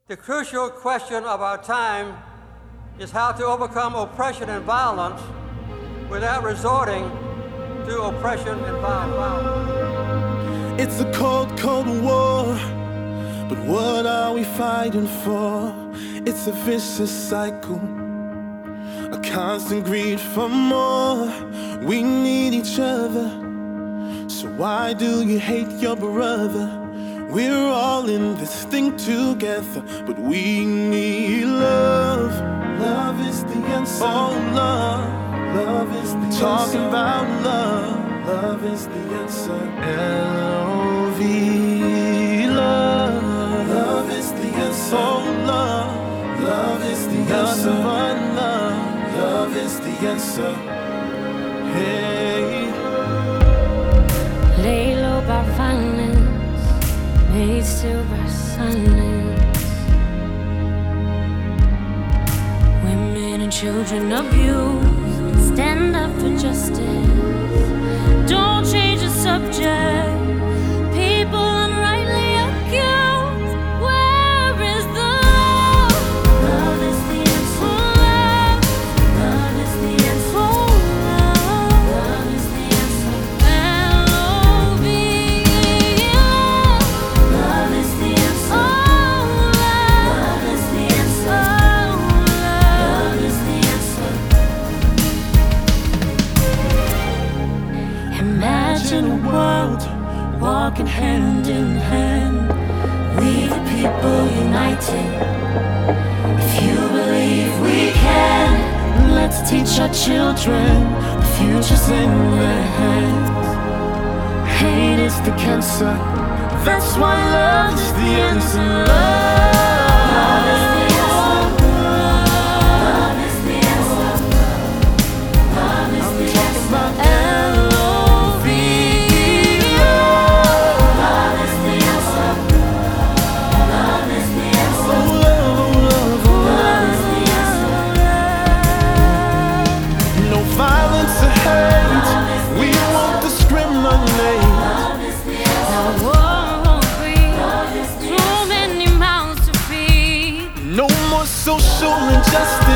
The crucial question of our time is how to overcome oppression and violence without resorting to oppression and violence. It's a cold, cold war, but what are we fighting for? It's a vicious cycle, a constant greed for more. We need each other, so why do you hate your brother? We're all in this thing together, but we need love. Love is the answer. Oh, love. Love is the answer. Talking about love. Love is the answer. L-O-V. Love. Love is the answer. Oh, love. Love is the answer. Nothing but love. Love is the answer. Hey. Lay low by violence, made still by silence. Women and children abused, stand up for justice. Don't change the subject. People unrightly accused. Where is the love? Love is the answer. Love is the answer. Love is the answer. L-O-V-E. Love is the answer. Love is the answer. Love is the answer. Imagine a world walking hand in hand, we the people united. If you believe we can, let's teach our children the future's in their hands. Hate is the cancer, that's why love is the answer. Love is the answer. Love is the answer. Love is the answer. L-O-V-E. Love is the answer. Love is the answer. Love is the answer. No violence or hate, we won't discriminate. Love is the answer. Now war won't breed. Too many mouths to feed. No more social injustice.